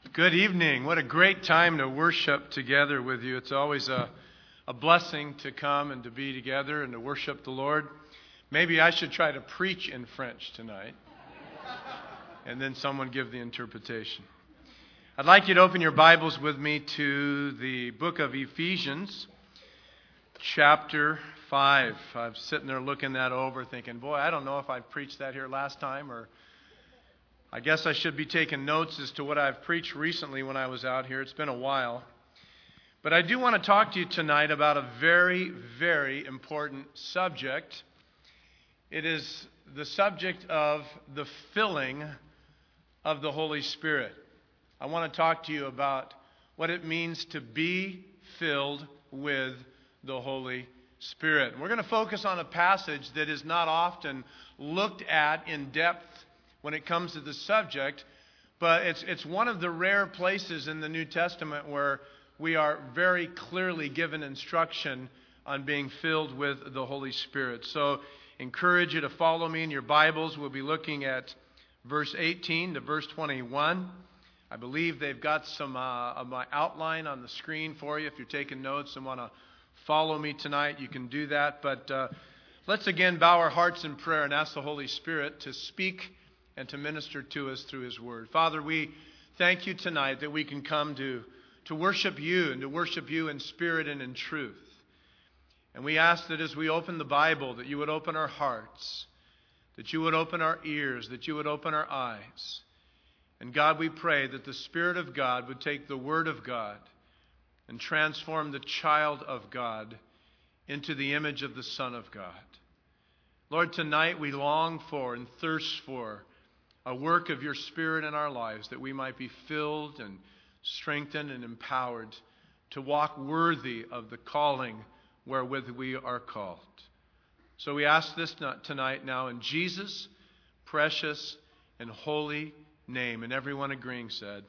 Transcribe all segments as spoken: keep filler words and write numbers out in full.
Good evening. What a great time to worship together with you. It's always a, a blessing to come and to be together and to worship the Lord. Maybe I should try to preach in French tonight and then someone give the interpretation. I'd like you to open your Bibles with me to the book of Ephesians, chapter five. I'm sitting there looking that over thinking, boy, I don't know if I preached that here last time, or I guess I should be taking notes as to what I've preached recently when I was out here. It's been a while. But I do want to talk to you tonight about a very, very important subject. It is the subject of the filling of the Holy Spirit. I want to talk to you about what it means to be filled with the Holy Spirit. We're going to focus on a passage that is not often looked at in depth when it comes to the subject, but it's it's one of the rare places in the New Testament where we are very clearly given instruction on being filled with the Holy Spirit. So encourage you to follow me in your Bibles. We'll be looking at verse eighteen to verse twenty-one. I believe they've got some uh, of my outline on the screen for you. If you're taking notes and want to follow me tonight, you can do that. But uh, let's again bow our hearts in prayer and ask the Holy Spirit to speak and to minister to us through His Word. Father, we thank you tonight that we can come to, to worship you and to worship you in spirit and in truth. And we ask that as we open the Bible, that you would open our hearts, that you would open our ears, that you would open our eyes. And God, we pray that the Spirit of God would take the Word of God and transform the child of God into the image of the Son of God. Lord, tonight we long for and thirst for a work of your Spirit in our lives, that we might be filled and strengthened and empowered to walk worthy of the calling wherewith we are called. So we ask this tonight now in Jesus' precious and holy name. And everyone agreeing said,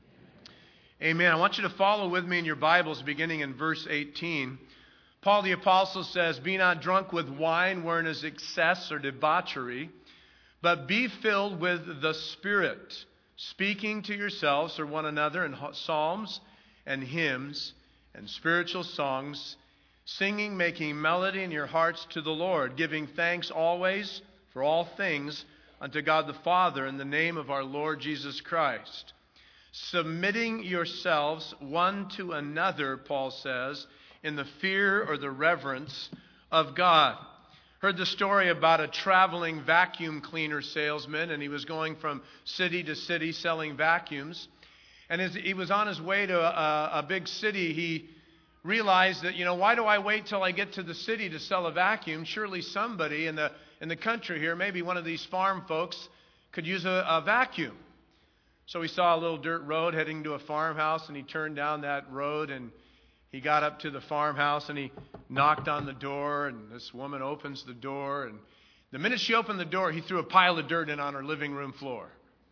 Amen. I want you to follow with me in your Bibles beginning in verse eighteen. Paul the Apostle says, Be not drunk with wine wherein is excess or debauchery, but be filled with the Spirit, speaking to yourselves or one another in psalms and hymns and spiritual songs, singing, making melody in your hearts to the Lord, giving thanks always for all things unto God the Father in the name of our Lord Jesus Christ. Submitting yourselves one to another, Paul says, in the fear or the reverence of God. Heard the story about a traveling vacuum cleaner salesman, and he was going from city to city selling vacuums. And as he was on his way to a, a big city, he realized that, you know, why do I wait till I get to the city to sell a vacuum? Surely somebody in the in the country here, maybe one of these farm folks, could use a, a vacuum. So he saw a little dirt road heading to a farmhouse, and he turned down that road, and he got up to the farmhouse and he knocked on the door, and this woman opens the door, and the minute she opened the door, he threw a pile of dirt in on her living room floor.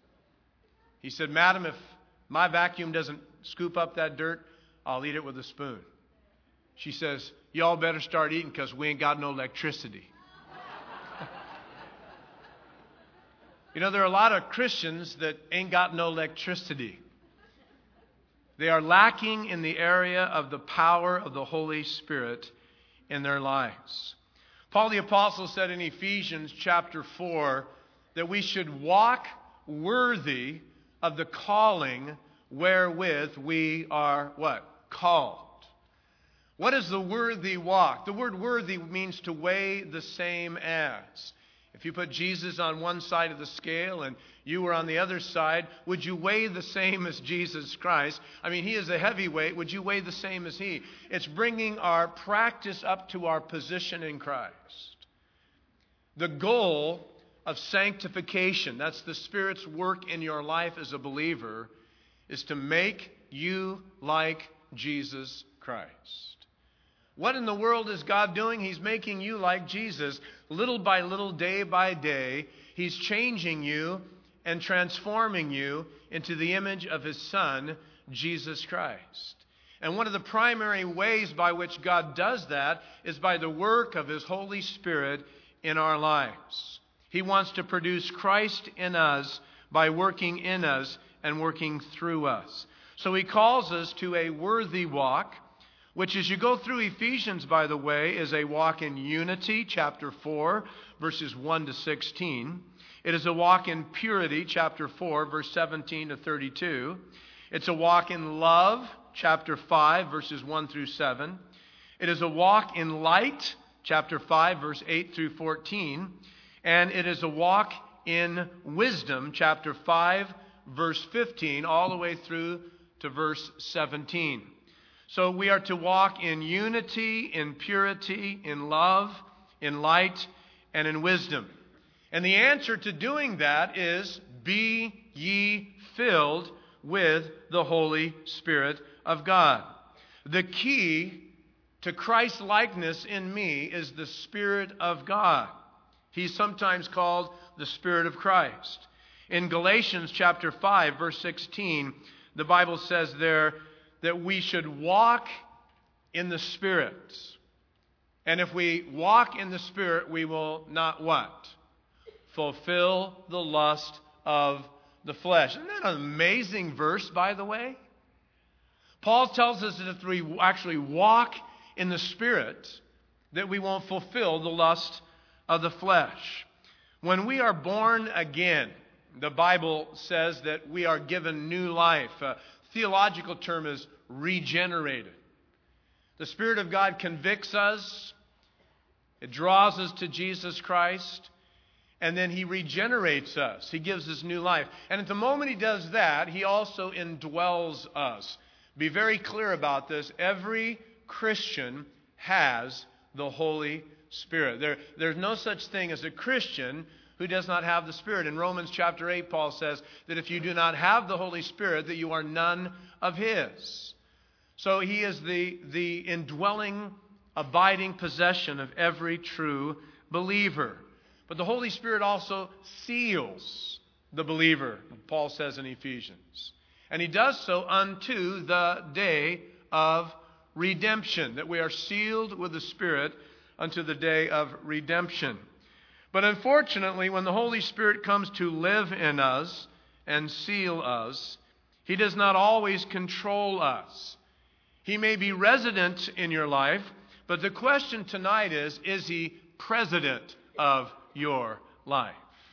He said, Madam, if my vacuum doesn't scoop up that dirt, I'll eat it with a spoon. She says, y'all better start eating because we ain't got no electricity. You know, there are a lot of Christians that ain't got no electricity. They are lacking in the area of the power of the Holy Spirit in their lives. Paul the Apostle said in Ephesians chapter four that we should walk worthy of the calling wherewith we are what? Called. What is the worthy walk? The word worthy means to weigh the same as. If you put Jesus on one side of the scale and you were on the other side, would you weigh the same as Jesus Christ? I mean, He is a heavyweight. Would you weigh the same as He? It's bringing our practice up to our position in Christ. The goal of sanctification, that's the Spirit's work in your life as a believer, is to make you like Jesus Christ. What in the world is God doing? He's making you like Jesus. Little by little, day by day, He's changing you and transforming you into the image of His Son, Jesus Christ. And one of the primary ways by which God does that is by the work of His Holy Spirit in our lives. He wants to produce Christ in us by working in us and working through us. So he calls us to a worthy walk, which as you go through Ephesians, by the way, is a walk in unity, chapter four, verses one to sixteen. It is a walk in purity, chapter four, verse seventeen to thirty-two. It's a walk in love, chapter five, verses one through seven. It is a walk in light, chapter five, verse eight through fourteen. And it is a walk in wisdom, chapter five, verse fifteen, all the way through to verse seventeen. So we are to walk in unity, in purity, in love, in light, and in wisdom. And the answer to doing that is, be ye filled with the Holy Spirit of God. The key to Christ's likeness in me is the Spirit of God. He's sometimes called the Spirit of Christ. In Galatians chapter five, verse sixteen, the Bible says there that we should walk in the Spirit. And if we walk in the Spirit, we will not what? Fulfill the lust of the flesh. Isn't that an amazing verse, by the way? Paul tells us that if we actually walk in the Spirit, that we won't fulfill the lust of the flesh. When we are born again, the Bible says that we are given new life. A theological term is regenerated. The Spirit of God convicts us. It draws us to Jesus Christ. And then He regenerates us. He gives us new life. And at the moment He does that, He also indwells us. Be very clear about this. Every Christian has the Holy Spirit. There, there's no such thing as a Christian who does not have the Spirit. In Romans chapter eight, Paul says that if you do not have the Holy Spirit, that you are none of His. So He is the, the indwelling, abiding possession of every true believer. But the Holy Spirit also seals the believer, Paul says in Ephesians. And He does so unto the day of redemption, that we are sealed with the Spirit unto the day of redemption. But unfortunately, when the Holy Spirit comes to live in us and seal us, He does not always control us. He may be resident in your life, but the question tonight is, is He president of your life?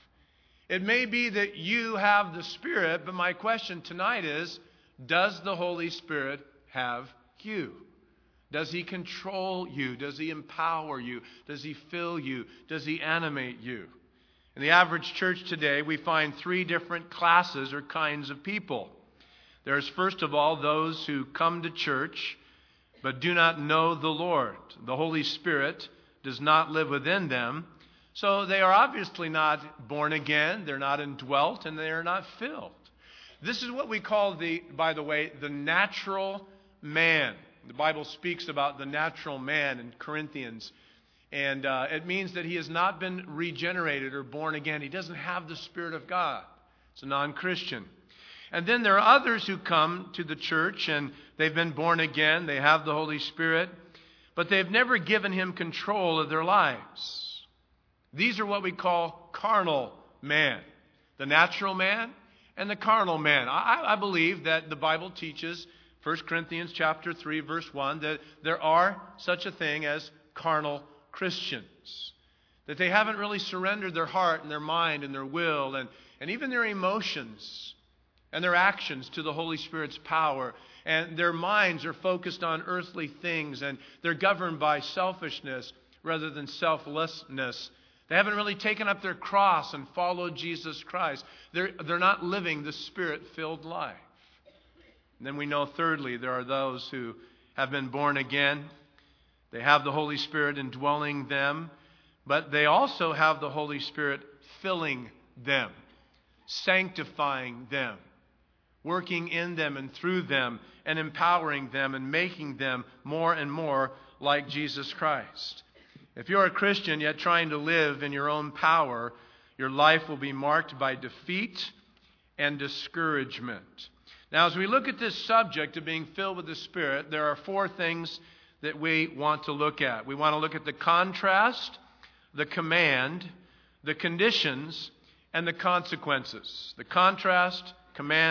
It may be that you have the Spirit, but my question tonight is, does the Holy Spirit have you? Does He control you? Does He empower you? Does He fill you? Does He animate you? In the average church today, we find three different classes or kinds of people. There's first of all those who come to church but do not know the Lord. The Holy Spirit does not live within them. So they are obviously not born again, they're not indwelt, and they are not filled. This is what we call, the, by the way, the natural man. The Bible speaks about the natural man in Corinthians. And uh, it means that he has not been regenerated or born again. He doesn't have the Spirit of God. It's a non-Christian. And then there are others who come to the church and they've been born again. They have the Holy Spirit. But they've never given Him control of their lives. These are what we call carnal man. The natural man and the carnal man. I, I believe that the Bible teaches, First Corinthians chapter three, verse one, that there are such a thing as carnal Christians. That they haven't really surrendered their heart and their mind and their will and, and even their emotions and their actions to the Holy Spirit's power. And their minds are focused on earthly things and they're governed by selfishness rather than selflessness. They haven't really taken up their cross and followed Jesus Christ. They're, they're not living the Spirit-filled life. And then we know, thirdly, there are those who have been born again. They have the Holy Spirit indwelling them, but they also have the Holy Spirit filling them, sanctifying them, working in them and through them, and empowering them and making them more and more like Jesus Christ. If you're a Christian yet trying to live in your own power, your life will be marked by defeat and discouragement. Now, as we look at this subject of being filled with the Spirit, there are four things that we want to look at. We want to look at the contrast, the command, the conditions, and the consequences. The contrast, command,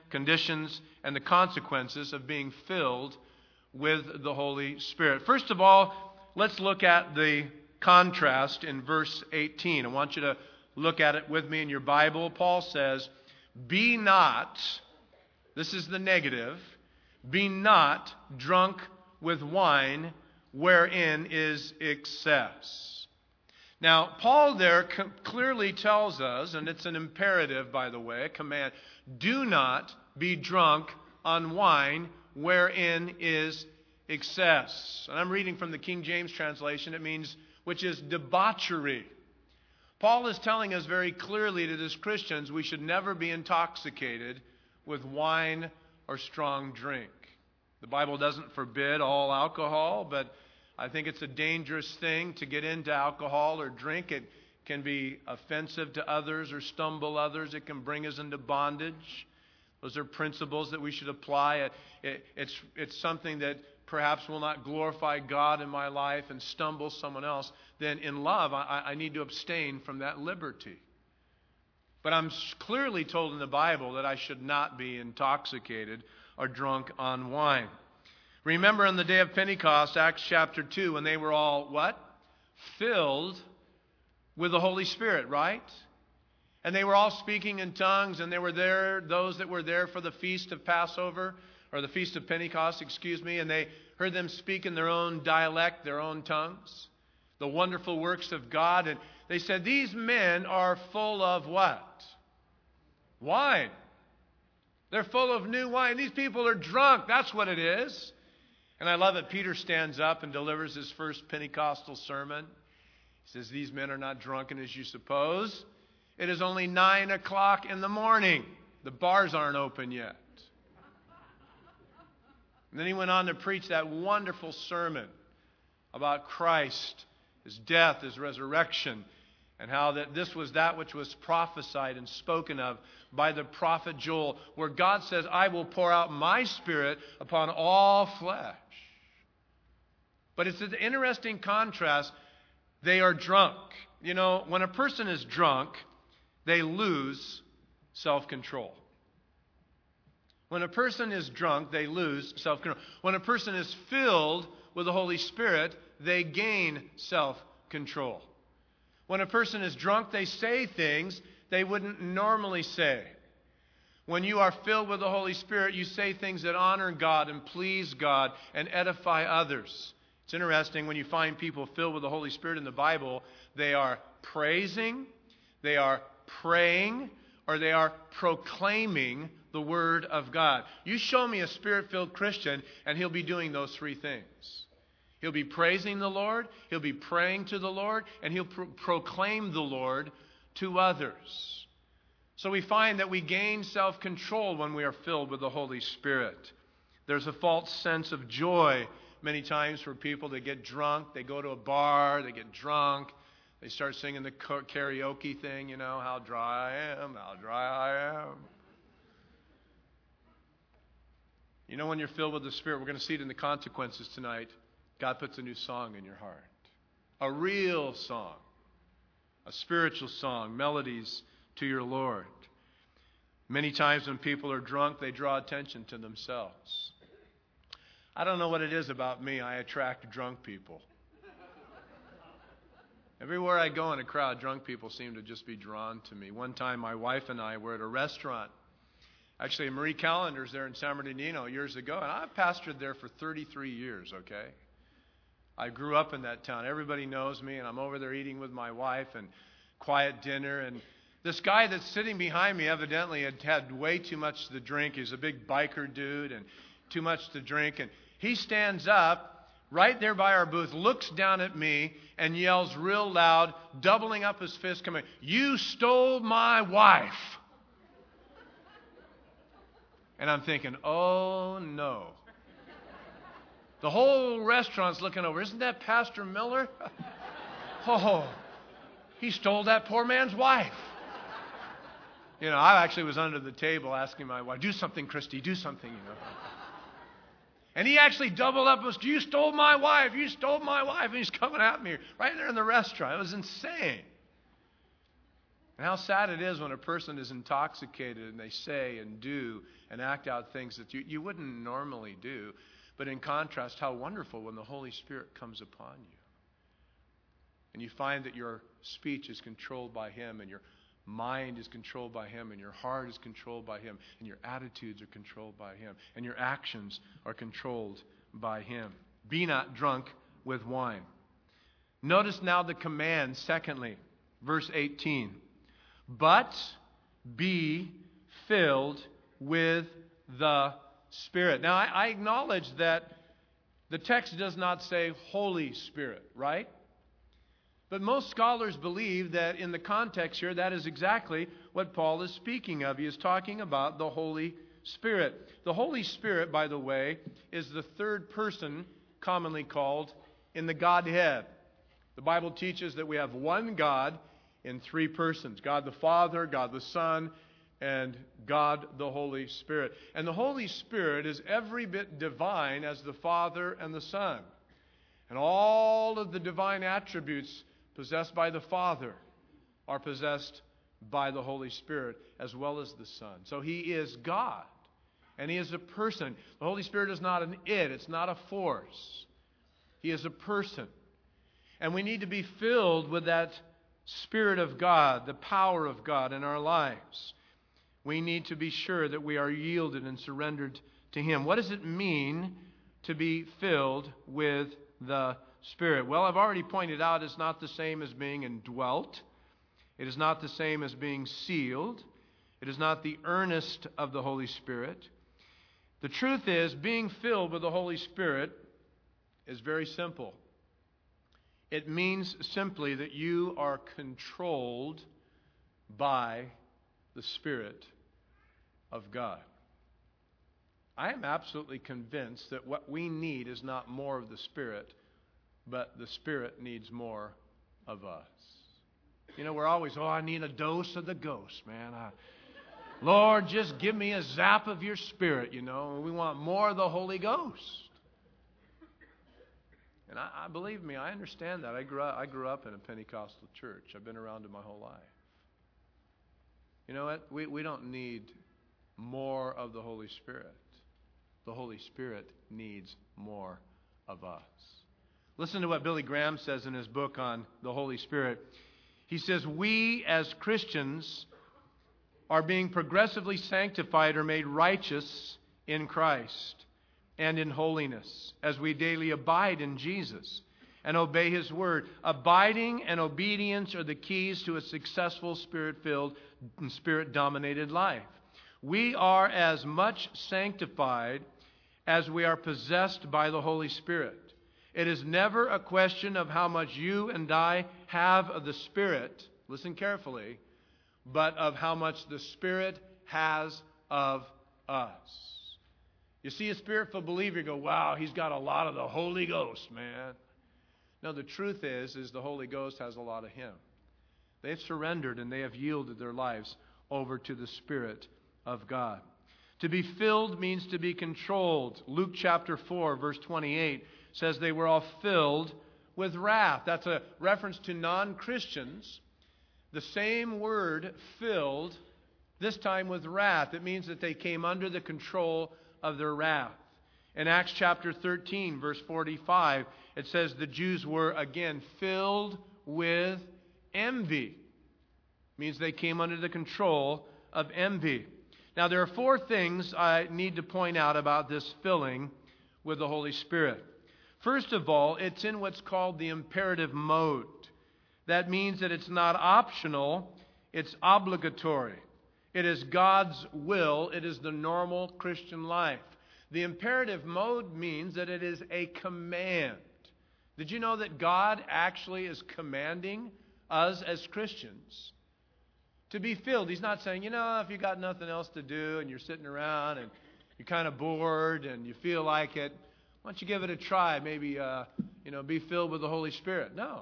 conditions, and the consequences of being filled with the Holy Spirit. First of all, let's look at the contrast in verse eighteen. I want you to look at it with me in your Bible. Paul says, "Be not," this is the negative, "be not drunk with wine wherein is excess." Now, Paul there c- clearly tells us, and it's an imperative, by the way, a command, do not be drunk on wine wherein is excess. And I'm reading from the King James translation. It means, which is debauchery. Paul is telling us very clearly that as Christians, we should never be intoxicated with wine or strong drink. The Bible doesn't forbid all alcohol, but I think it's a dangerous thing to get into alcohol or drink. It can be offensive to others or stumble others. It can bring us into bondage. Those are principles that we should apply. It, it, it's, it's something that perhaps will not glorify God in my life and stumble someone else. Then in love, I, I need to abstain from that liberty. But I'm clearly told in the Bible that I should not be intoxicated or drunk on wine. Remember on the day of Pentecost, Acts chapter two, when they were all what? Filled with the Holy Spirit, right? And they were all speaking in tongues, and they were there, those that were there for the feast of Passover, or the feast of Pentecost, excuse me, and they heard them speak in their own dialect, their own tongues, the wonderful works of God. And they said, these men are full of what? Wine. They're full of new wine. These people are drunk. That's what it is. And I love it. Peter stands up and delivers his first Pentecostal sermon. He says, these men are not drunken as you suppose. It is only nine o'clock in the morning. The bars aren't open yet. And then he went on to preach that wonderful sermon about Christ, His death, His resurrection, and how that this was that which was prophesied and spoken of by the prophet Joel, where God says, I will pour out my Spirit upon all flesh. But it's an interesting contrast. They are drunk. You know, when a person is drunk, they lose self-control. When a person is drunk, they lose self-control. When a person is filled with the Holy Spirit, they gain self-control. When a person is drunk, they say things they wouldn't normally say. When you are filled with the Holy Spirit, you say things that honor God and please God and edify others. It's interesting when you find people filled with the Holy Spirit in the Bible, they are praising, they are praying, or they are proclaiming the Word of God. You show me a Spirit-filled Christian, and he'll be doing those three things. He'll be praising the Lord, he'll be praying to the Lord, and he'll pro- proclaim the Lord to others. So we find that we gain self-control when we are filled with the Holy Spirit. There's a false sense of joy many times for people that get drunk. They go to a bar, they get drunk, they start singing the karaoke thing, you know, how dry I am, how dry I am. You know, when you're filled with the Spirit, we're going to see it in the consequences tonight. God puts a new song in your heart. A real song. A spiritual song. Melodies to your Lord. Many times when people are drunk, they draw attention to themselves. I don't know what it is about me. I attract drunk people. Everywhere I go in a crowd, drunk people seem to just be drawn to me. One time, my wife and I were at a restaurant. Actually, Marie Callender's there in San Bernardino years ago, and I've pastored there for thirty-three years, okay? I grew up in that town. Everybody knows me, and I'm over there eating with my wife and quiet dinner. And this guy that's sitting behind me evidently had had way too much to drink. He's a big biker dude and too much to drink. And he stands up right there by our booth, looks down at me, and yells real loud, doubling up his fist, coming, "You stole my wife." And I'm thinking, oh no. The whole restaurant's looking over. Isn't that Pastor Miller? Oh, he stole that poor man's wife. You know, I actually was under the table asking my wife, do something, Christy, do something, you know. And he actually doubled up and was, you stole my wife, you stole my wife. And he's coming at me right there in the restaurant. It was insane. And how sad it is when a person is intoxicated and they say and do and act out things that you, you wouldn't normally do. But in contrast, how wonderful when the Holy Spirit comes upon you. And you find that your speech is controlled by Him, and your mind is controlled by Him, and your heart is controlled by Him, and your attitudes are controlled by Him, and your actions are controlled by Him. Be not drunk with wine. Notice now the command, secondly, verse eighteen. But be filled with the Spirit. Now, I, I acknowledge that the text does not say Holy Spirit, right? But most scholars believe that in the context here, that is exactly what Paul is speaking of. He is talking about the Holy Spirit. The Holy Spirit, by the way, is the third person commonly called in the Godhead. The Bible teaches that we have one God in three persons. God the Father, God the Son, and God the Holy Spirit. And the Holy Spirit is every bit divine as the Father and the Son. And all of the divine attributes possessed by the Father are possessed by the Holy Spirit as well as the Son. So He is God. And He is a person. The Holy Spirit is not an it. It's not a force. He is a person. And we need to be filled with that Spirit of God, the power of God in our lives. We need to be sure that we are yielded and surrendered to Him. What does it mean to be filled with the Spirit? Well, I've already pointed out it's not the same as being indwelt. It is not the same as being sealed. It is not the earnest of the Holy Spirit. The truth is, being filled with the Holy Spirit is very simple. It means simply that you are controlled by the Spirit of God. I am absolutely convinced that what we need is not more of the Spirit, but the Spirit needs more of us. You know, we're always, oh, I need a dose of the ghost, man. I, Lord, just give me a zap of your Spirit, you know. And we want more of the Holy Ghost. And I, I believe me, I understand that. I grew up, I grew up in a Pentecostal church. I've been around it my whole life. You know what? We, we don't need more of the Holy Spirit. The Holy Spirit needs more of us. Listen to what Billy Graham says in his book on the Holy Spirit. He says, we as Christians are being progressively sanctified or made righteous in Christ and in holiness as we daily abide in Jesus and obey His Word. Abiding and obedience are the keys to a successful Spirit-filled and Spirit-dominated life. We are as much sanctified as we are possessed by the Holy Spirit. It is never a question of how much you and I have of the Spirit, listen carefully, but of how much the Spirit has of us. You see a Spirit-filled believer, you go, wow, he's got a lot of the Holy Ghost, man. No, the truth is, is the Holy Ghost has a lot of Him. They've surrendered and they have yielded their lives over to the Spirit of God. To be filled means to be controlled. Luke chapter four, verse twenty-eight says they were all filled with wrath. That's a reference to non-Christians. The same word, filled, this time with wrath. It means that they came under the control of their wrath. In Acts chapter thirteen, verse forty-five, it says the Jews were again filled with envy. It means they came under the control of envy. Now there are four things I need to point out about this filling with the Holy Spirit. First of all, it's in what's called the imperative mode. That means that it's not optional, it's obligatory. It is God's will. It is the normal Christian life. The imperative mode means that it is a command. Did you know that God actually is commanding us as Christians to be filled? He's not saying, you know, if you got nothing else to do and you're sitting around and you're kind of bored and you feel like it, why don't you give it a try? Maybe, uh, you know, be filled with the Holy Spirit. No.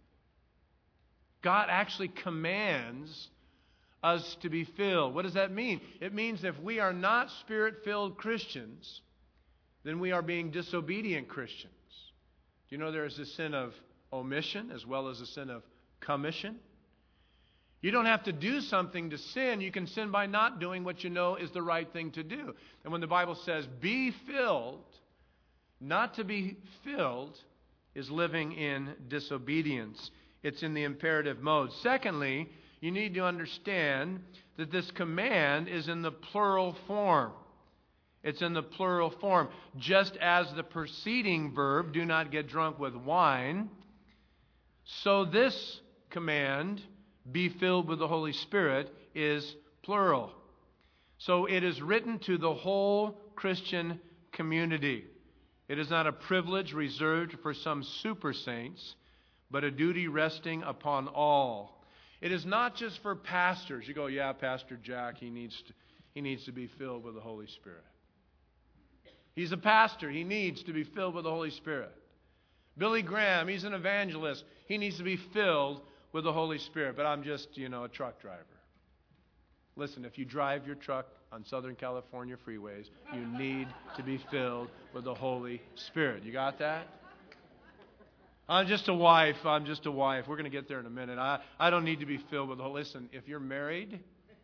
God actually commands us to be filled. What does that mean? It means if we are not Spirit-filled Christians, then we are being disobedient Christians. Do you know there is a sin of omission as well as a sin of commission? You don't have to do something to sin. You can sin by not doing what you know is the right thing to do. And when the Bible says, be filled, not to be filled is living in disobedience. It's in the imperative mode. Secondly, you need to understand that this command is in the plural form. It's in the plural form. Just as the preceding verb, do not get drunk with wine, so this command, be filled with the Holy Spirit, is plural. So it is written to the whole Christian community. It is not a privilege reserved for some super saints, but a duty resting upon all. It is not just for pastors. You go, yeah, Pastor Jack, he needs to, he needs to be filled with the Holy Spirit. He's a pastor. He needs to be filled with the Holy Spirit. Billy Graham, he's an evangelist. He needs to be filled with the Holy Spirit. But I'm just, you know, a truck driver. Listen, if you drive your truck on Southern California freeways, you need to be filled with the Holy Spirit. You got that? I'm just a wife. I'm just a wife. We're going to get there in a minute. I, I don't need to be filled with the Holy. Listen, if you're married,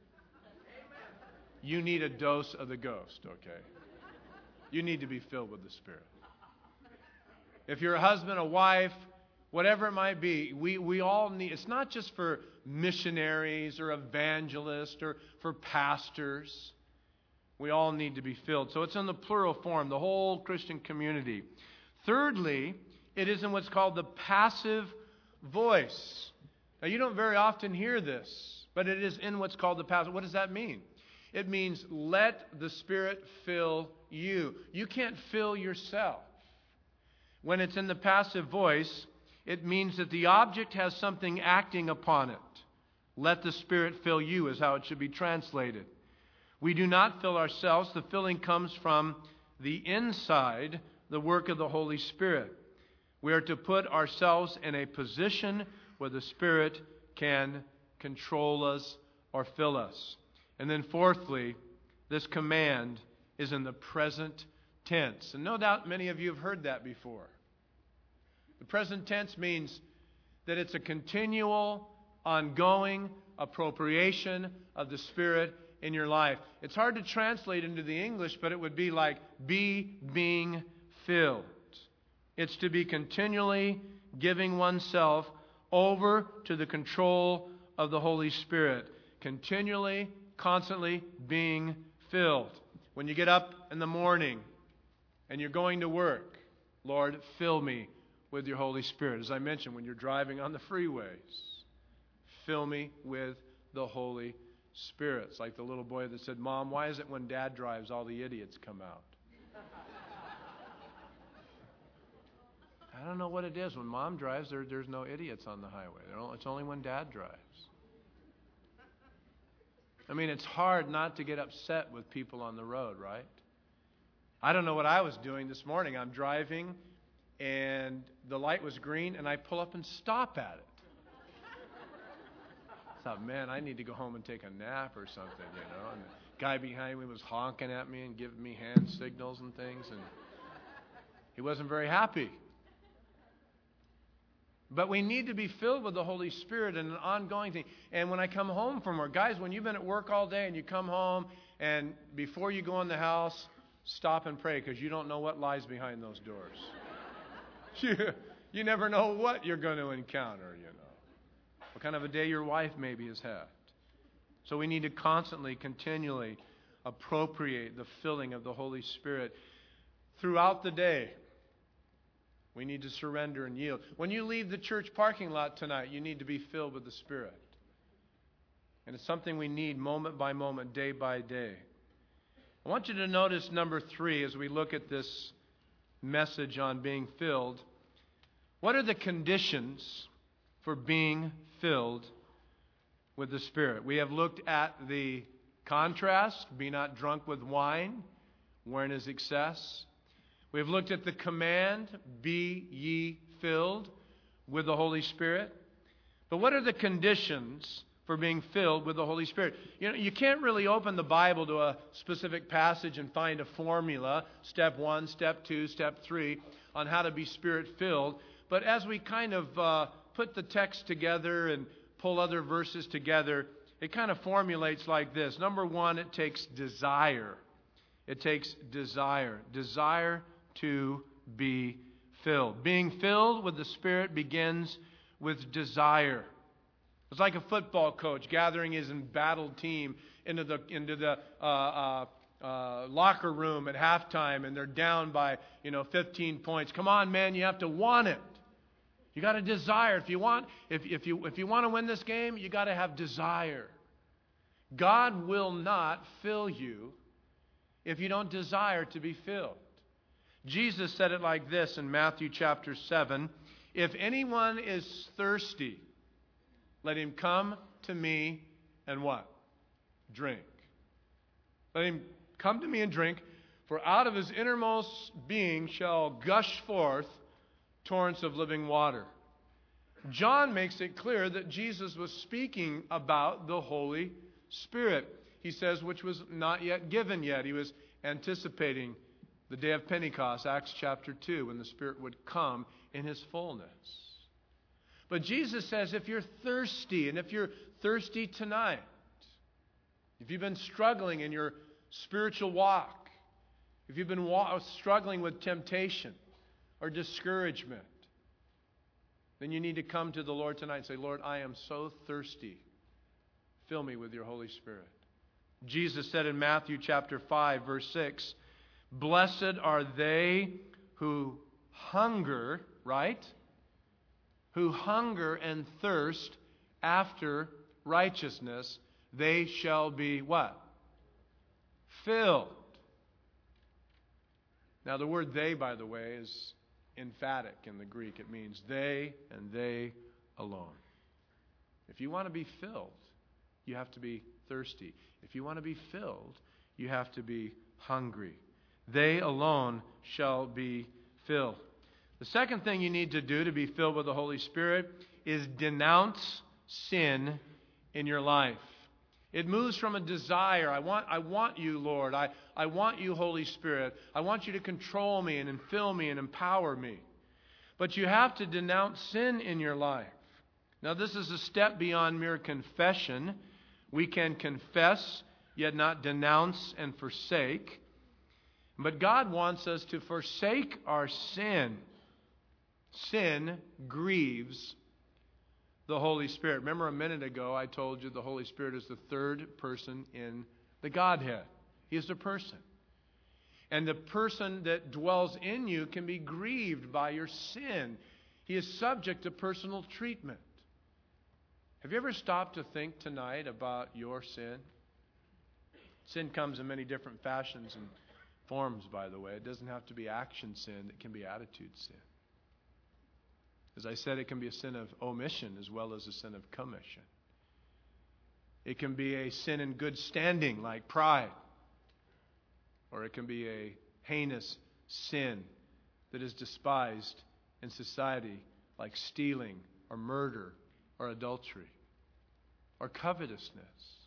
you need a dose of the ghost, okay? You need to be filled with the Spirit. If you're a husband, a wife, whatever it might be, we, we all need, it's not just for missionaries or evangelists or for pastors. We all need to be filled. So it's in the plural form, the whole Christian community. Thirdly, it is in what's called the passive voice. Now, you don't very often hear this, but it is in what's called the passive. What does that mean? It means let the Spirit fill you. You can't fill yourself. When it's in the passive voice, it means that the object has something acting upon it. Let the Spirit fill you is how it should be translated. We do not fill ourselves. The filling comes from the inside, the work of the Holy Spirit. We are to put ourselves in a position where the Spirit can control us or fill us. And then fourthly, this command is in the present tense. And no doubt many of you have heard that before. The present tense means that it's a continual, ongoing appropriation of the Spirit in your life. It's hard to translate into the English, but it would be like be being filled. It's to be continually giving oneself over to the control of the Holy Spirit. Continually, constantly being filled. When you get up in the morning and you're going to work, Lord, fill me with your Holy Spirit. As I mentioned, when you're driving on the freeways, fill me with the Holy Spirit. It's like the little boy that said, Mom, why is it when Dad drives all the idiots come out? I don't know what it is. When Mom drives, there, there's no idiots on the highway. It's only when Dad drives. I mean, it's hard not to get upset with people on the road, right? I don't know what I was doing this morning. I'm driving, and the light was green, and I pull up and stop at it. I thought, man, I need to go home and take a nap or something, you know. And the guy behind me was honking at me and giving me hand signals and things, and he wasn't very happy. But we need to be filled with the Holy Spirit in an ongoing thing. And when I come home from work, guys, when you've been at work all day and you come home, and before you go in the house, stop and pray, because you don't know what lies behind those doors. you, you never know what you're going to encounter, you know. What kind of a day your wife maybe has had. So we need to constantly, continually appropriate the filling of the Holy Spirit throughout the day. We need to surrender and yield. When you leave the church parking lot tonight, you need to be filled with the Spirit. And it's something we need moment by moment, day by day. I want you to notice number three as we look at this message on being filled. What are the conditions for being filled with the Spirit? We have looked at the contrast, be not drunk with wine, wherein is excess. We have looked at the command, be ye filled with the Holy Spirit. But what are the conditions for being filled with the Holy Spirit? You know, you can't really open the Bible to a specific passage and find a formula, step one, step two, step three, on how to be Spirit-filled. But as we kind of uh, put the text together and pull other verses together, it kind of formulates like this. Number one, it takes desire. It takes desire. Desire to be filled. Being filled with the Spirit begins with desire. It's like a football coach gathering his embattled team into the into the uh, uh, uh, locker room at halftime, and they're down by you know fifteen points. Come on, man, you have to want it. You got to desire. If you want, if if you if you want to win this game, you got to have desire. God will not fill you if you don't desire to be filled. Jesus said it like this in Matthew chapter seven. If anyone is thirsty, let him come to me and what? Drink. Let him come to me and drink, for out of his innermost being shall gush forth torrents of living water. John makes it clear that Jesus was speaking about the Holy Spirit. He says, which was not yet given yet. He was anticipating the day of Pentecost, Acts chapter two, when the Spirit would come in His fullness. But Jesus says, if you're thirsty, and if you're thirsty tonight, if you've been struggling in your spiritual walk, if you've been wa- struggling with temptation or discouragement, then you need to come to the Lord tonight and say, Lord, I am so thirsty. Fill me with your Holy Spirit. Jesus said in Matthew chapter five, verse six, blessed are they who hunger, right? Who hunger and thirst after righteousness. They shall be what? Filled. Now the word they, by the way, is emphatic in the Greek. It means they and they alone. If you want to be filled, you have to be thirsty. If you want to be filled, you have to be hungry. They alone shall be filled. The second thing you need to do to be filled with the Holy Spirit is denounce sin in your life. It moves from a desire. I want, I want you, Lord. I, I want you, Holy Spirit. I want you to control me and fill me and empower me. But you have to denounce sin in your life. Now, this is a step beyond mere confession. We can confess, yet not denounce and forsake. But God wants us to forsake our sin. Sin grieves the Holy Spirit. Remember a minute ago I told you the Holy Spirit is the third person in the Godhead. He is a person. And the person that dwells in you can be grieved by your sin. He is subject to personal treatment. Have you ever stopped to think tonight about your sin? Sin comes in many different fashions and forms, by the way. It doesn't have to be action sin. It can be attitude sin. As I said, it can be a sin of omission as well as a sin of commission. It can be a sin in good standing like pride. Or it can be a heinous sin that is despised in society like stealing or murder or adultery or covetousness.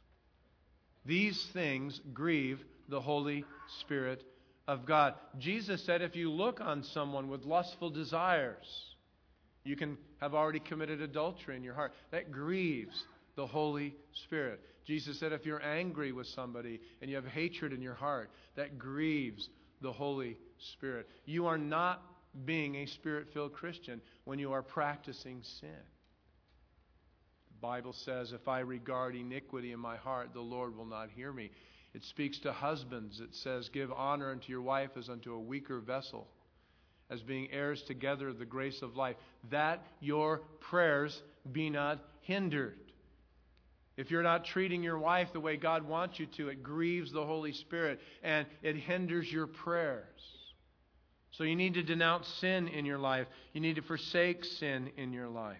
These things grieve the Holy Spirit of God. Jesus said if you look on someone with lustful desires, you can have already committed adultery in your heart. That grieves the Holy Spirit. Jesus said if you're angry with somebody and you have hatred in your heart, that grieves the Holy Spirit. You are not being a Spirit-filled Christian when you are practicing sin. The Bible says, if I regard iniquity in my heart, the Lord will not hear me. It speaks to husbands. It says, give honor unto your wife as unto a weaker vessel, as being heirs together of the grace of life, that your prayers be not hindered. If you're not treating your wife the way God wants you to, it grieves the Holy Spirit and it hinders your prayers. So you need to denounce sin in your life. You need to forsake sin in your life.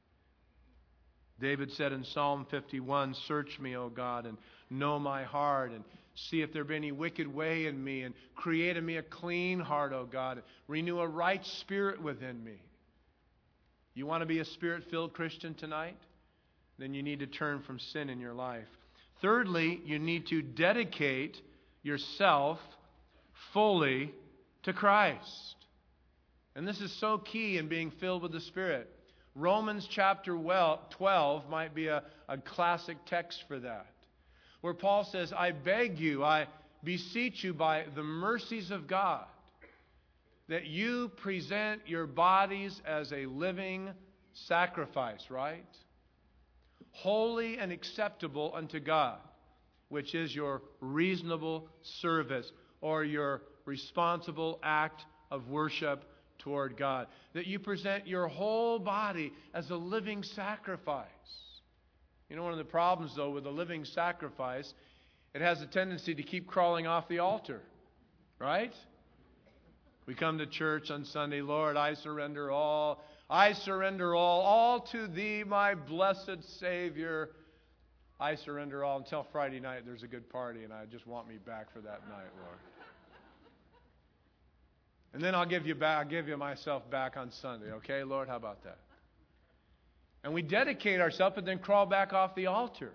David said in Psalm fifty-one, search me, O God, and know my heart, and see if there be any wicked way in me, and create in me a clean heart, O God. Renew a right spirit within me. You want to be a Spirit-filled Christian tonight? Then you need to turn from sin in your life. Thirdly, you need to dedicate yourself fully to Christ. And this is so key in being filled with the Spirit. Romans chapter twelve might be a, a classic text for that, where Paul says, I beg you, I beseech you by the mercies of God, that you present your bodies as a living sacrifice, right? Holy and acceptable unto God, which is your reasonable service or your responsible act of worship toward God. That you present your whole body as a living sacrifice. You know, one of the problems, though, with a living sacrifice, it has a tendency to keep crawling off the altar, right? We come to church on Sunday, Lord, I surrender all. I surrender all, all to Thee, my blessed Savior. I surrender all. Until Friday night, there's a good party, and I just want me back for that night, Lord. And then I'll give you back, I'll give you myself back on Sunday, okay, Lord? How about that? And we dedicate ourselves, but then crawl back off the altar.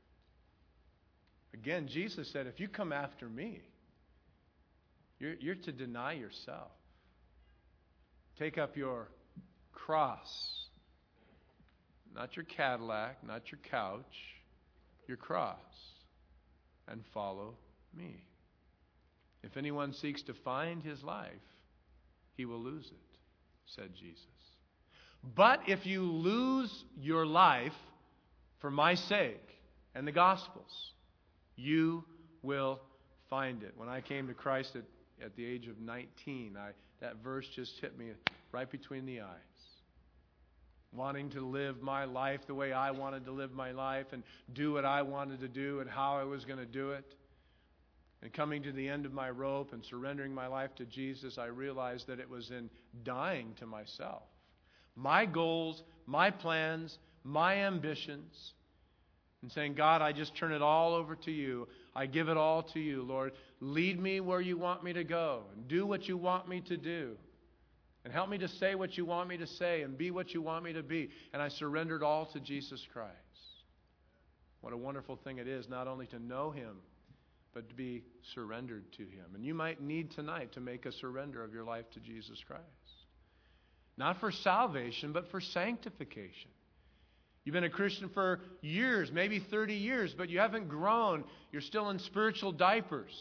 Again, Jesus said, if you come after me, you're, you're to deny yourself. Take up your cross. Not your Cadillac, not your couch, your cross. And follow me. If anyone seeks to find his life, he will lose it, said Jesus. But if you lose your life for my sake and the gospel's, you will find it. When I came to Christ at, at the age of nineteen, I, that verse just hit me right between the eyes. Wanting to live my life the way I wanted to live my life and do what I wanted to do and how I was going to do it. And coming to the end of my rope and surrendering my life to Jesus, I realized that it was in dying to myself. My goals, my plans, my ambitions. And saying, God, I just turn it all over to you. I give it all to you, Lord. Lead me where you want me to go. And do what you want me to do. And help me to say what you want me to say and be what you want me to be. And I surrendered all to Jesus Christ. What a wonderful thing it is not only to know Him, but to be surrendered to Him. And you might need tonight to make a surrender of your life to Jesus Christ. Not for salvation, but for sanctification. You've been a Christian for years, maybe thirty years, but you haven't grown. You're still in spiritual diapers.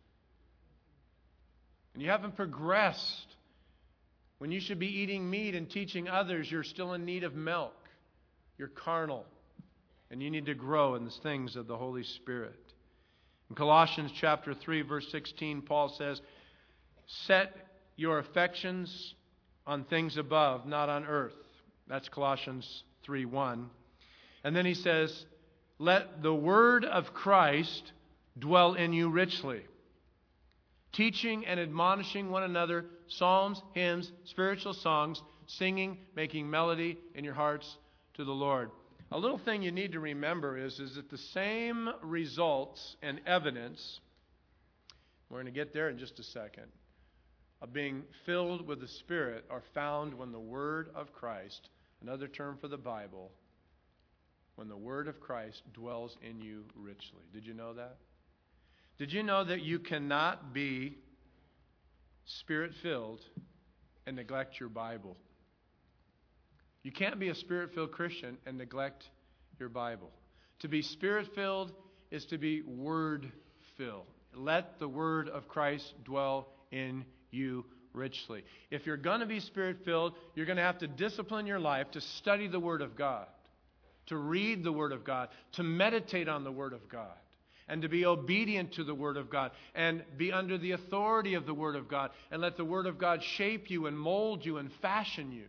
And you haven't progressed. When you should be eating meat and teaching others, you're still in need of milk. You're carnal. And you need to grow in the things of the Holy Spirit. In Colossians chapter three, verse sixteen, Paul says, set your affections on things above, not on earth. That's Colossians three one. And then he says, let the word of Christ dwell in you richly, teaching and admonishing one another, psalms, hymns, spiritual songs, singing, making melody in your hearts to the Lord. A little thing you need to remember is, is that the same results and evidence, we're going to get there in just a second, of being filled with the Spirit are found when the Word of Christ, another term for the Bible, when the Word of Christ dwells in you richly. Did you know that? Did you know that you cannot be Spirit-filled and neglect your Bible? You can't be a Spirit-filled Christian and neglect your Bible. To be Spirit-filled is to be Word-filled. Let the Word of Christ dwell in you richly. If you're going to be Spirit-filled, you're going to have to discipline your life to study the Word of God, to read the Word of God, to meditate on the Word of God, and to be obedient to the Word of God, and be under the authority of the Word of God, and let the Word of God shape you and mold you and fashion you.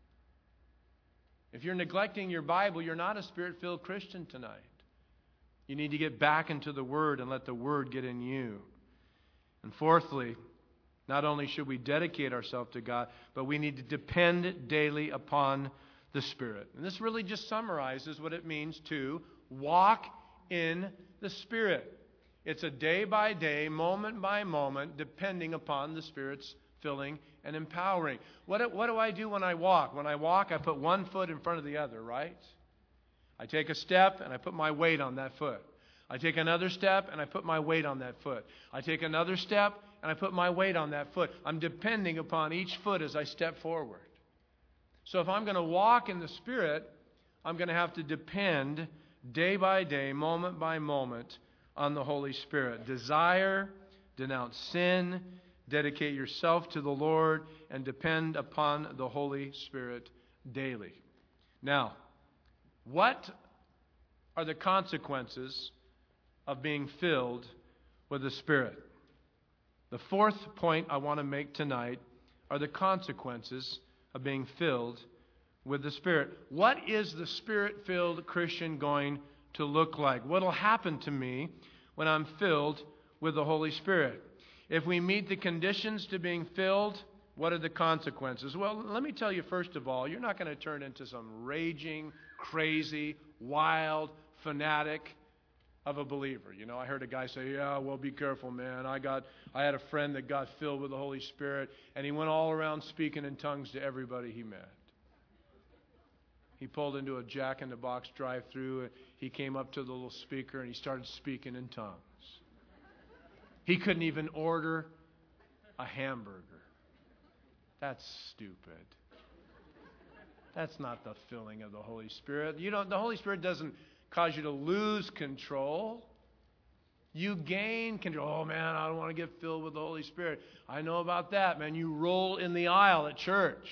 If you're neglecting your Bible, you're not a Spirit-filled Christian tonight. You need to get back into the Word and let the Word get in you. And fourthly, not only should we dedicate ourselves to God, but we need to depend daily upon the Spirit. And this really just summarizes what it means to walk in the Spirit. It's a day-by-day, moment-by-moment, depending upon the Spirit's filling and empowering. What, what do I do when I walk? When I walk, I put one foot in front of the other, right? I take a step and I put my weight on that foot. I take another step and I put my weight on that foot. I take another step and I put my weight on that foot. I'm depending upon each foot as I step forward. So if I'm going to walk in the Spirit, I'm going to have to depend day by day, moment by moment, on the Holy Spirit. Desire, denounce sin, dedicate yourself to the Lord, and depend upon the Holy Spirit daily. Now, what are the consequences of being filled with the Spirit? The fourth point I want to make tonight are the consequences of being filled with the Spirit. What is the Spirit-filled Christian going to look like? What will happen to me when I'm filled with the Holy Spirit? If we meet the conditions to being filled, what are the consequences? Well, let me tell you first of all, you're not going to turn into some raging, crazy, wild fanatic of a believer. You know, I heard a guy say, yeah, well, be careful, man. I got, I had a friend that got filled with the Holy Spirit, and he went all around speaking in tongues to everybody he met. He pulled into a Jack-in-the-Box drive-thru, and he came up to the little speaker, and he started speaking in tongues. He couldn't even order a hamburger. That's stupid. That's not the filling of the Holy Spirit. You know, the Holy Spirit doesn't cause you to lose control. You gain control. Oh, man, I don't want to get filled with the Holy Spirit. I know about that, man. You roll in the aisle at church.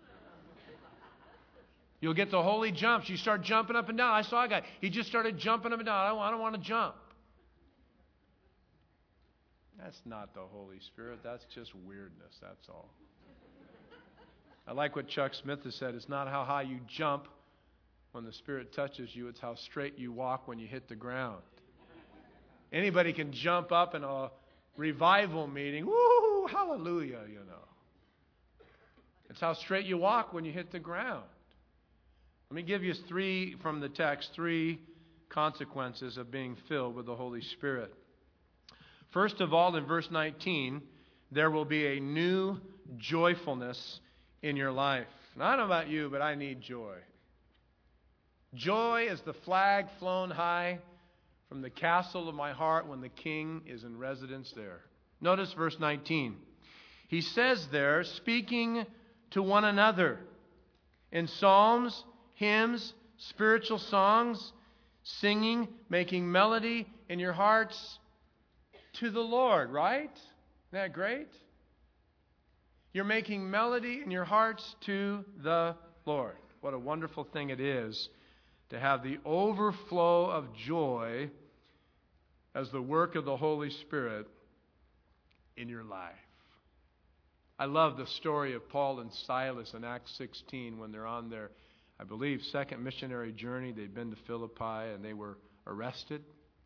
You'll get the holy jumps. You start jumping up and down. I saw a guy. He just started jumping up and down. I don't, I don't want to jump. That's not the Holy Spirit. That's just weirdness. That's all. I like what Chuck Smith has said. It's not how high you jump when the Spirit touches you. It's how straight you walk when you hit the ground. Anybody can jump up in a revival meeting. Woo, hallelujah, you know. It's how straight you walk when you hit the ground. Let me give you three from the text, three consequences of being filled with the Holy Spirit. First of all, in verse nineteen, there will be a new joyfulness in your life. Now, I don't know about you, but I need joy. Joy is the flag flown high from the castle of my heart when the King is in residence there. Notice verse nineteen. He says there, speaking to one another in psalms, hymns, spiritual songs, singing, making melody in your hearts to the Lord, right? Isn't that great? You're making melody in your hearts to the Lord. What a wonderful thing it is to have the overflow of joy as the work of the Holy Spirit in your life. I love the story of Paul and Silas in Acts sixteen when they're on their, I believe, second missionary journey. They'd been to Philippi and they were arrested.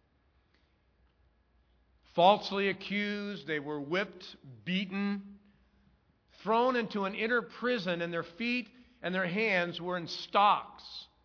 Falsely accused, they were whipped, beaten, thrown into an inner prison, and their feet and their hands were in stocks.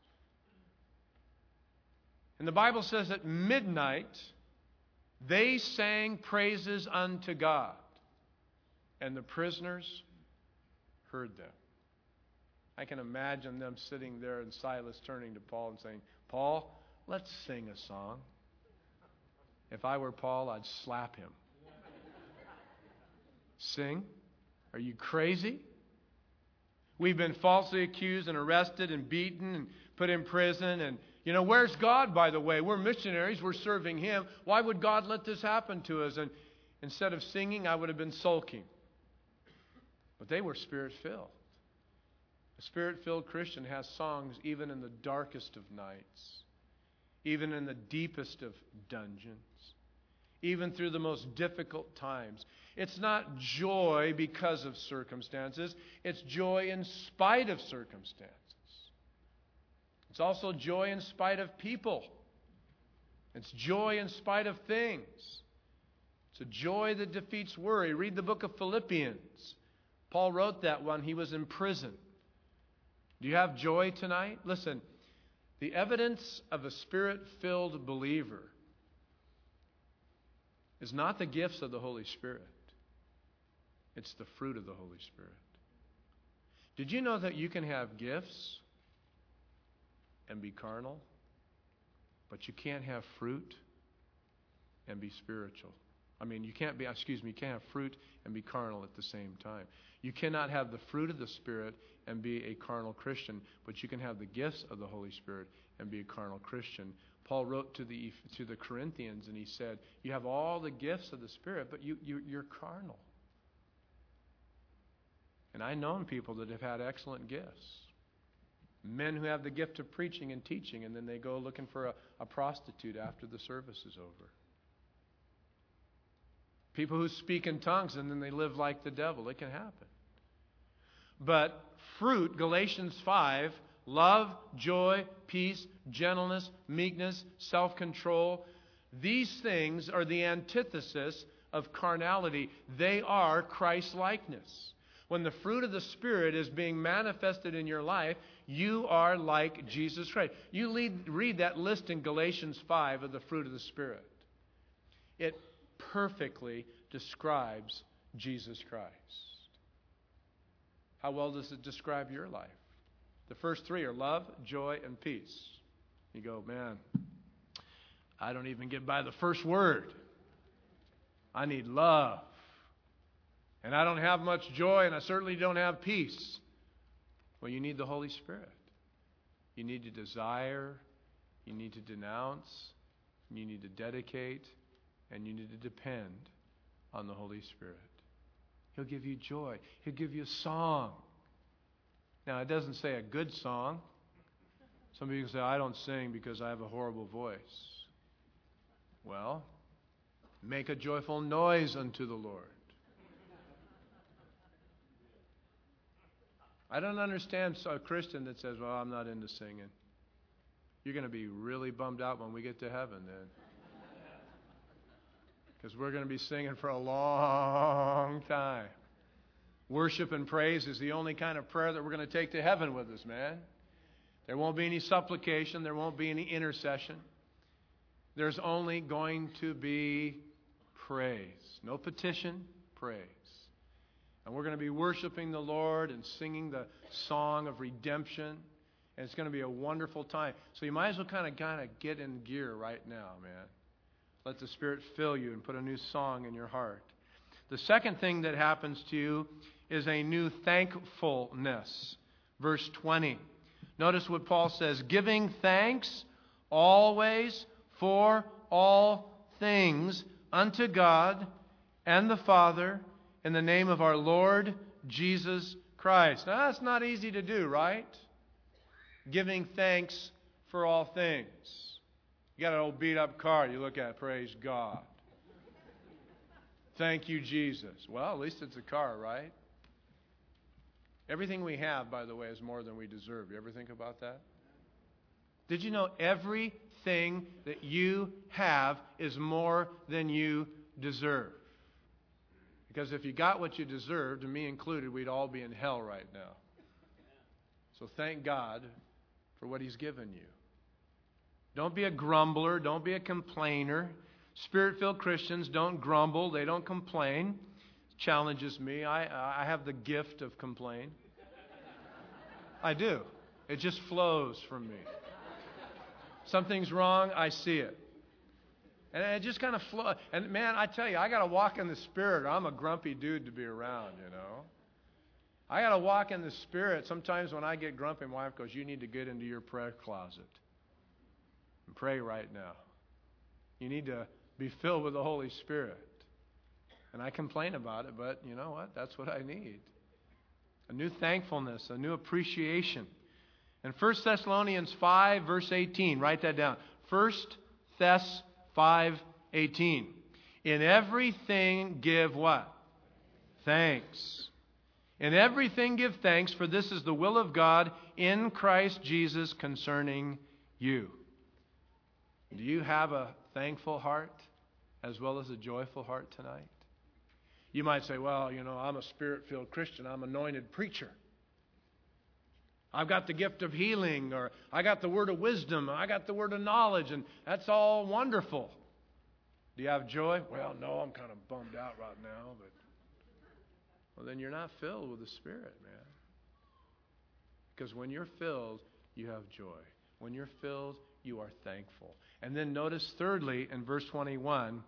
And the Bible says at midnight, they sang praises unto God, and the prisoners heard them. I can imagine them sitting there and Silas turning to Paul and saying, Paul, let's sing a song. If I were Paul, I'd slap him. Sing? Are you crazy? We've been falsely accused and arrested and beaten and put in prison. And, you know, where's God, by the way? We're missionaries. We're serving Him. Why would God let this happen to us? And instead of singing, I would have been sulking. But they were Spirit-filled. A Spirit-filled Christian has songs even in the darkest of nights, even in the deepest of dungeons, even through the most difficult times. It's not joy because of circumstances. It's joy in spite of circumstances. It's also joy in spite of people. It's joy in spite of things. It's a joy that defeats worry. Read the book of Philippians. Paul wrote that when he was in prison. Do you have joy tonight? Listen, the evidence of a Spirit-filled believer is not the gifts of the Holy Spirit. It's the fruit of the Holy Spirit. Did you know that you can have gifts and be carnal, but you can't have fruit and be spiritual? I mean, you can't be, excuse me, you can't have fruit and be carnal at the same time. You cannot have the fruit of the Spirit and be a carnal Christian, but you can have the gifts of the Holy Spirit and be a carnal Christian. Paul wrote to the to the Corinthians, and he said, you have all the gifts of the Spirit, but you, you you're carnal. And I've known people that have had excellent gifts. Men who have the gift of preaching and teaching, and then they go looking for a, a prostitute after the service is over. People who speak in tongues, and then they live like the devil. It can happen. But fruit, Galatians five, love, joy, peace, gentleness, meekness, self-control. These things are the antithesis of carnality. They are Christ-likeness. When the fruit of the Spirit is being manifested in your life, you are like Jesus Christ. You lead, read that list in Galatians five of the fruit of the Spirit. It perfectly describes Jesus Christ. How well does it describe your life? The first three are love, joy, and peace. You go, man, I don't even get by the first word. I need love. And I don't have much joy, and I certainly don't have peace. Well, you need the Holy Spirit. You need to desire, you need to denounce, you need to dedicate, and you need to depend on the Holy Spirit. He'll give you joy. He'll give you a song. Now, it doesn't say a good song. Some people say, I don't sing because I have a horrible voice. Well, make a joyful noise unto the Lord. I don't understand a Christian that says, well, I'm not into singing. You're going to be really bummed out when we get to heaven then. Because we're going to be singing for a long time. Worship and praise is the only kind of prayer that we're going to take to heaven with us, man. There won't be any supplication. There won't be any intercession. There's only going to be praise. No petition, praise. And we're going to be worshiping the Lord and singing the song of redemption. And it's going to be a wonderful time. So you might as well kind of kind of get in gear right now, man. Let the Spirit fill you and put a new song in your heart. The second thing that happens to you is a new thankfulness. Verse twenty. Notice what Paul says. Giving thanks always for all things unto God and the Father in the name of our Lord Jesus Christ. Now that's not easy to do, right? Giving thanks for all things. You got an old beat up car, you look at, praise God. Thank you, Jesus. Well, at least it's a car, right? Everything we have, by the way, is more than we deserve. You ever think about that? Did you know everything that you have is more than you deserve? Because if you got what you deserved, and me included, we'd all be in hell right now. So thank God for what He's given you. Don't be a grumbler. Don't be a complainer. Spirit-filled Christians don't grumble. They don't complain. It challenges me. I, I have the gift of complain. I do. It just flows from me. Something's wrong, I see it. And it just kind of flows. And man, I tell you, I got to walk in the Spirit, or I'm a grumpy dude to be around, you know. I got to walk in the Spirit. Sometimes when I get grumpy, my wife goes, you need to get into your prayer closet and pray right now. You need to be filled with the Holy Spirit. And I complain about it, but you know what? That's what I need. A new thankfulness, a new appreciation. In First Thessalonians five, verse eighteen, write that down. First Thess five eighteen. In everything give what? Thanks. In everything give thanks, for this is the will of God in Christ Jesus concerning you. Do you have a thankful heart as well as a joyful heart tonight? You might say, well, you know, I'm a Spirit-filled Christian. I'm an anointed preacher. I've got the gift of healing, or I got the word of wisdom, I got the word of knowledge, and that's all wonderful. Do you have joy? Well, no, I'm kind of bummed out right now, but well, then you're not filled with the Spirit, man. Because when you're filled, you have joy. When you're filled, you are thankful. And then notice thirdly, in verse twenty-one,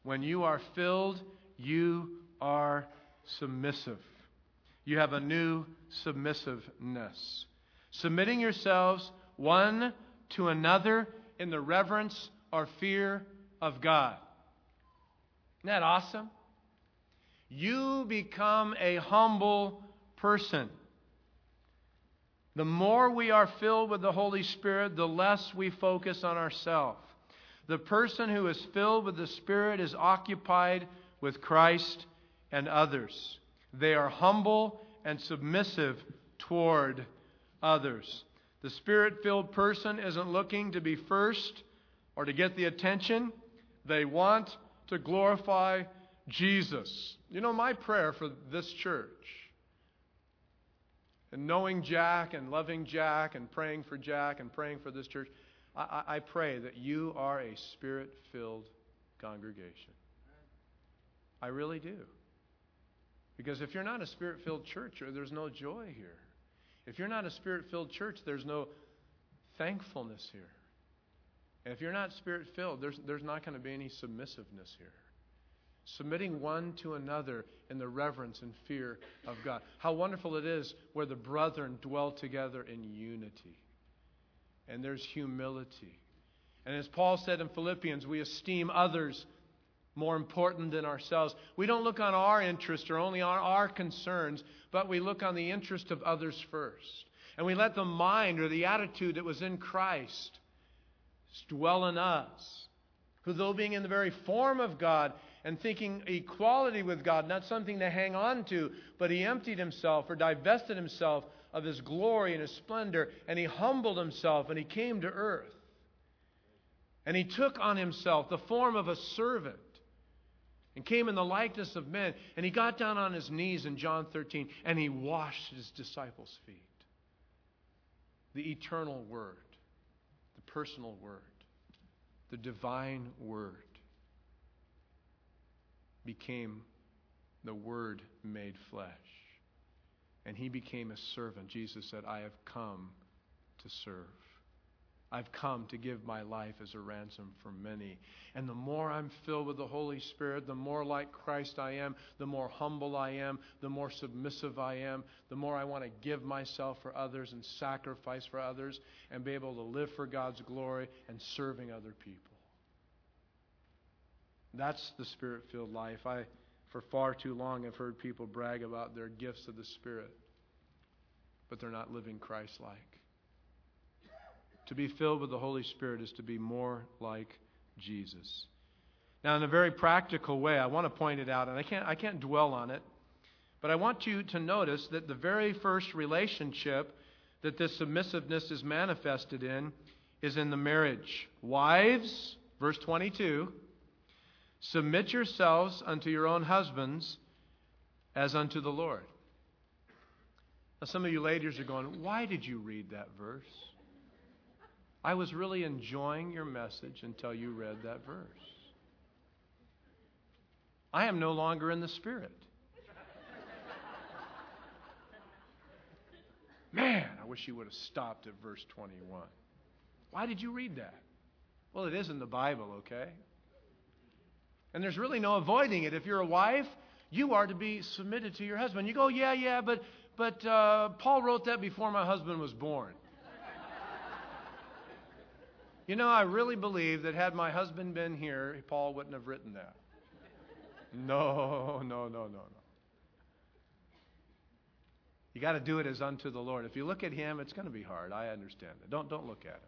When you are filled, you are submissive. You have a new submissiveness. Submitting yourselves one to another in the reverence or fear of God. Isn't that awesome? You become a humble person. The more we are filled with the Holy Spirit, the less we focus on ourselves. The person who is filled with the Spirit is occupied with Christ and others. They are humble and submissive toward others. The Spirit-filled person isn't looking to be first or to get the attention. They want to glorify Jesus. You know, my prayer for this church, and knowing Jack and loving Jack and praying for Jack and praying for this church, I, I pray that you are a Spirit-filled congregation. I really do. Because if you're not a Spirit-filled church, there's no joy here. If you're not a Spirit-filled church, there's no thankfulness here. And if you're not Spirit-filled, there's, there's not going to be any submissiveness here. Submitting one to another in the reverence and fear of God. How wonderful it is where the brethren dwell together in unity. And there's humility. And as Paul said in Philippians, we esteem others more important than ourselves. We don't look on our interest or only on our concerns, but we look on the interest of others first. And we let the mind or the attitude that was in Christ dwell in us, who though being in the very form of God and thinking equality with God, not something to hang on to, but he emptied himself or divested himself of his glory and his splendor, and he humbled himself and he came to earth. And he took on himself the form of a servant and came in the likeness of men. And he got down on his knees in John thirteen and he washed his disciples' feet. The eternal Word, the personal Word, the divine Word became the Word made flesh. And he became a servant. Jesus said, I have come to serve. I've come to give my life as a ransom for many. And the more I'm filled with the Holy Spirit, the more like Christ I am, the more humble I am, the more submissive I am, the more I want to give myself for others and sacrifice for others and be able to live for God's glory and serving other people. That's the Spirit-filled life. I, for far too long, have heard people brag about their gifts of the Spirit, but they're not living Christ-like. To be filled with the Holy Spirit is to be more like Jesus. Now, in a very practical way, I want to point it out, and I can't, I can't dwell on it, but I want you to notice that the very first relationship that this submissiveness is manifested in is in the marriage. Wives, verse twenty-two, submit yourselves unto your own husbands as unto the Lord. Now, some of you ladies are going, why did you read that verse? I was really enjoying your message until you read that verse. I am no longer in the Spirit. Man, I wish you would have stopped at verse twenty-one. Why did you read that? Well, it is in the Bible, okay? And there's really no avoiding it. If you're a wife, you are to be submitted to your husband. You go, yeah, yeah, but, but uh, Paul wrote that before my husband was born. You know, I really believe that had my husband been here, Paul wouldn't have written that. No, no, no, no, no. You got to do it as unto the Lord. If you look at him, it's going to be hard. I understand that. Don't, don't look at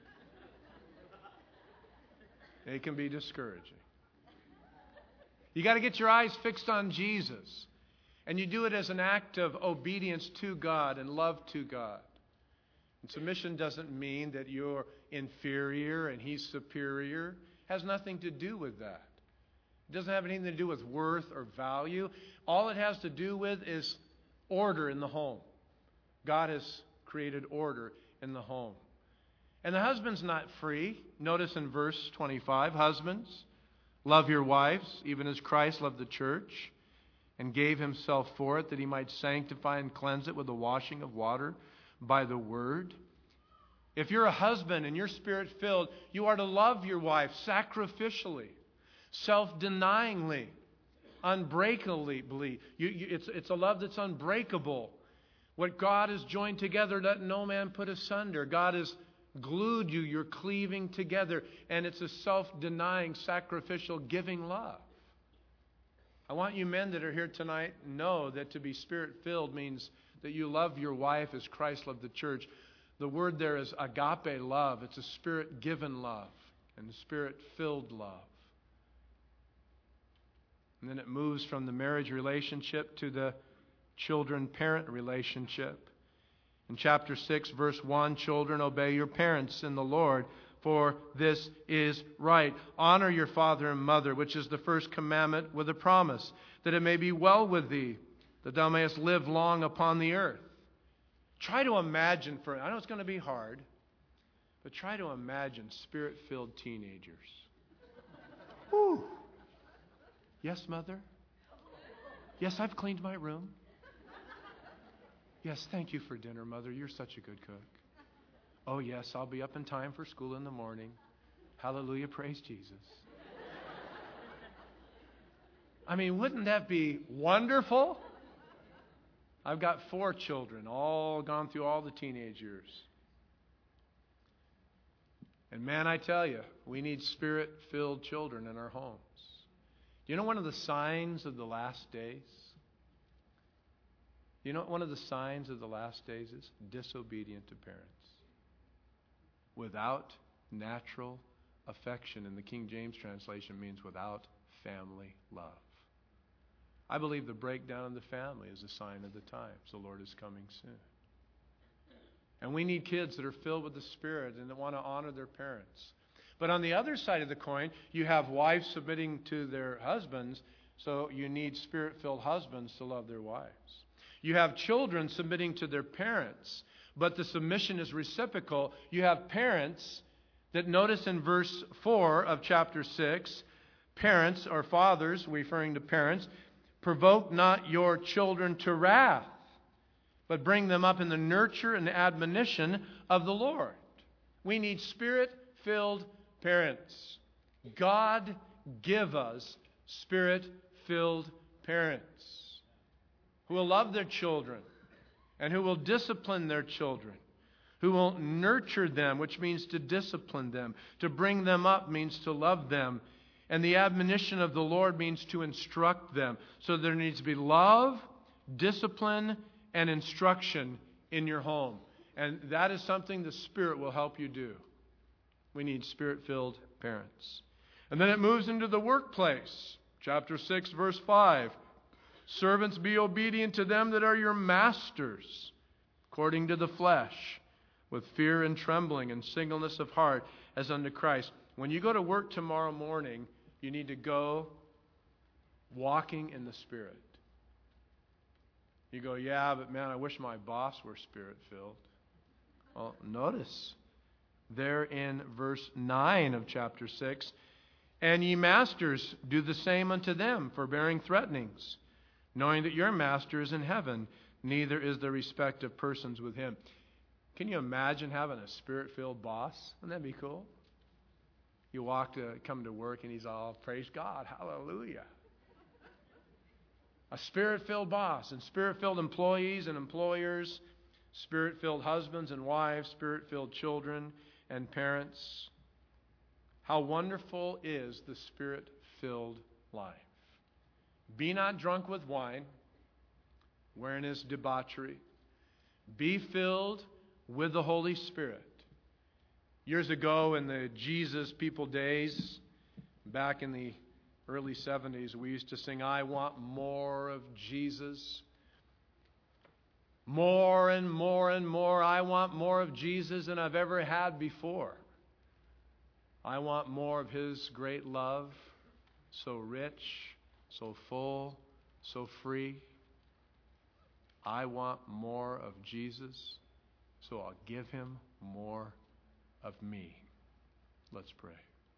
him. It can be discouraging. You got to get your eyes fixed on Jesus. And you do it as an act of obedience to God and love to God. And submission doesn't mean that you're inferior and he's superior. It has nothing to do with that. It doesn't have anything to do with worth or value. All it has to do with is order in the home. God has created order in the home. And the husband's not free. Notice in verse twenty-five, husbands, love your wives, even as Christ loved the church and gave himself for it, that he might sanctify and cleanse it with the washing of water by the word. If you're a husband and you're Spirit-filled, you are to love your wife sacrificially. self-denyingly, unbreakably. You, you, it's, it's a love that's unbreakable. What God has joined together, let no man put asunder. God has glued you. You're cleaving together. And it's a self-denying, sacrificial, giving love. I want you men that are here tonight know that to be Spirit-filled means that you love your wife as Christ loved the church. The word there is agape love. It's a Spirit-given love and a Spirit-filled love. And then it moves from the marriage relationship to the children-parent relationship. In chapter six, verse one, children, obey your parents in the Lord, for this is right. Honor your father and mother, which is the first commandment with a promise, that it may be well with thee, that thou mayest live long upon the earth. Try to imagine, for I know it's going to be hard, but try to imagine Spirit-filled teenagers. Whew. Yes, mother? Yes, I've cleaned my room. Yes, thank you for dinner, mother. You're such a good cook. Oh, yes, I'll be up in time for school in the morning. Hallelujah, praise Jesus. I mean, wouldn't that be wonderful? I've got four children, all gone through all the teenage years. And man, I tell you, we need Spirit-filled children in our homes. Do you know one of the signs of the last days? You know what one of the signs of the last days is? Disobedient to parents. Without natural affection, in the King James translation, means without family love. I believe the breakdown of the family is a sign of the times. The Lord is coming soon. And we need kids that are filled with the Spirit and that want to honor their parents. But on the other side of the coin, you have wives submitting to their husbands, so you need Spirit-filled husbands to love their wives. You have children submitting to their parents, but the submission is reciprocal. You have parents that, notice in verse four of chapter six, parents or fathers, referring to parents, provoke not your children to wrath, but bring them up in the nurture and admonition of the Lord. We need Spirit-filled parents. God give us Spirit-filled parents who will love their children and who will discipline their children, who will nurture them, which means to discipline them. To bring them up means to love them. And the admonition of the Lord means to instruct them. So there needs to be love, discipline, and instruction in your home. And that is something the Spirit will help you do. We need Spirit-filled parents. And then it moves into the workplace. Chapter six, verse five. Servants, be obedient to them that are your masters, according to the flesh, with fear and trembling and singleness of heart, as unto Christ. When you go to work tomorrow morning, you need to go walking in the Spirit. You go, yeah, but man, I wish my boss were Spirit-filled. Well, notice there in verse nine of chapter six, and ye masters, do the same unto them, forbearing threatenings, knowing that your master is in heaven, neither is there respect of persons with him. Can you imagine having a Spirit-filled boss? Wouldn't that be cool? You walk to come to work and he's all, praise God, hallelujah. A Spirit-filled boss and Spirit-filled employees and employers, Spirit-filled husbands and wives, Spirit-filled children and parents. How wonderful is the Spirit-filled life. Be not drunk with wine, wherein is debauchery. Be filled with the Holy Spirit. Years ago in the Jesus People days, back in the early seventies, we used to sing, I want more of Jesus. More and more and more. I want more of Jesus than I've ever had before. I want more of His great love, so rich, so full, so free. I want more of Jesus, so I'll give Him more of me. Let's pray.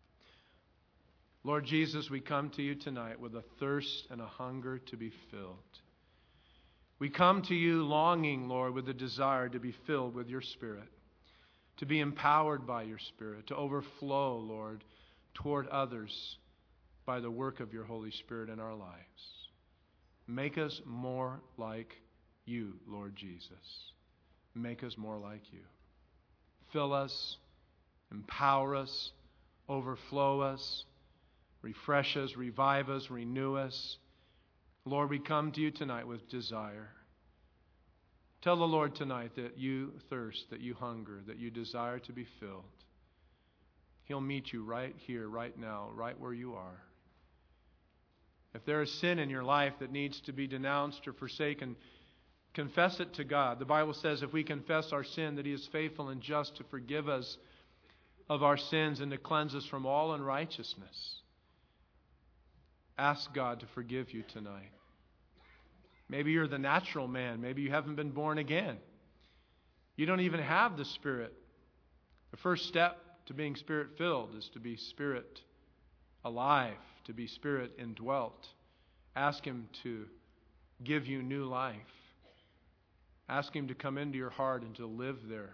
Lord Jesus, we come to you tonight with a thirst and a hunger to be filled. We come to you longing, Lord, with a desire to be filled with your Spirit, to be empowered by your Spirit, to overflow, Lord, toward others by the work of your Holy Spirit in our lives. Make us more like you, Lord Jesus. Make us more like you. Fill us, empower us, overflow us, refresh us, revive us, renew us. Lord, we come to you tonight with desire. Tell the Lord tonight that you thirst, that you hunger, that you desire to be filled. He'll meet you right here, right now, right where you are. If there is sin in your life that needs to be denounced or forsaken, confess it to God. The Bible says if we confess our sin, that He is faithful and just to forgive us of our sins and to cleanse us from all unrighteousness. Ask God to forgive you tonight. Maybe you're the natural man. Maybe you haven't been born again. You don't even have the Spirit. The first step to being Spirit-filled is to be Spirit alive, to be Spirit indwelt. Ask Him to give you new life. Ask Him to come into your heart and to live there.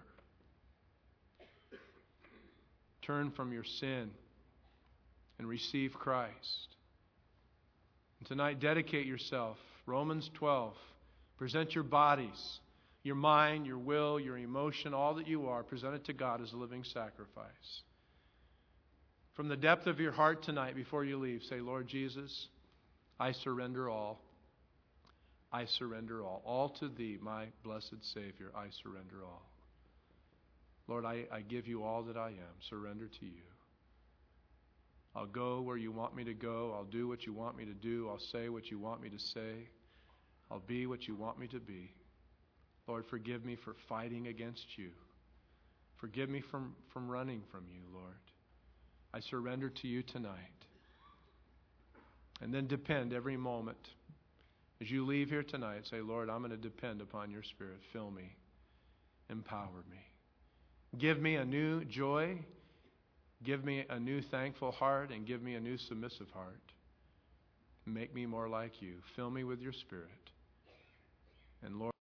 Turn from your sin and receive Christ. And tonight, dedicate yourself. Romans twelve. Present your bodies, your mind, your will, your emotion, all that you are, present it to God as a living sacrifice. From the depth of your heart tonight, before you leave, say, Lord Jesus, I surrender all. I surrender all. All to Thee, my blessed Savior, I surrender all. Lord, I, I give you all that I am. Surrender to you. I'll go where you want me to go. I'll do what you want me to do. I'll say what you want me to say. I'll be what you want me to be. Lord, forgive me for fighting against you. Forgive me from, from running from you, Lord. I surrender to you tonight. And then depend every moment. As you leave here tonight, say, Lord, I'm going to depend upon your Spirit. Fill me. Empower me. Give me a new joy. Give me a new thankful heart, and give me a new submissive heart. Make me more like you. Fill me with your Spirit. And Lord,